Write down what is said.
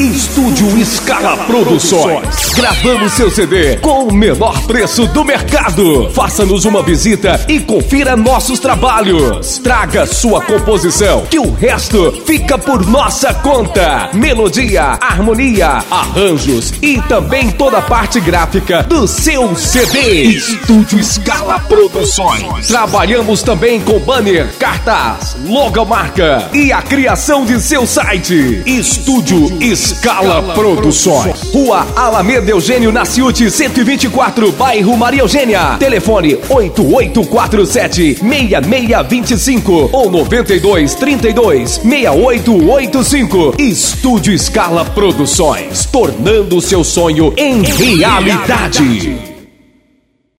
Estúdio Scala Produções. Gravamos seu CD com o menor preço do mercado. Faça-nos uma visita e confira nossos trabalhos. Traga sua composição, que o resto fica por nossa conta. Melodia, harmonia, arranjos e também toda a parte gráfica do seu CD. Estúdio Scala Produções. Trabalhamos também com banner, cartaz, logomarca e a criação de seu site. Estúdio Scala Produções. Rua Alameda Eugênio Nasciuti 124, bairro Maria Eugênia. Telefone 8847-6625 ou 9232-6885. Estúdio Scala Produções, tornando seu sonho em realidade.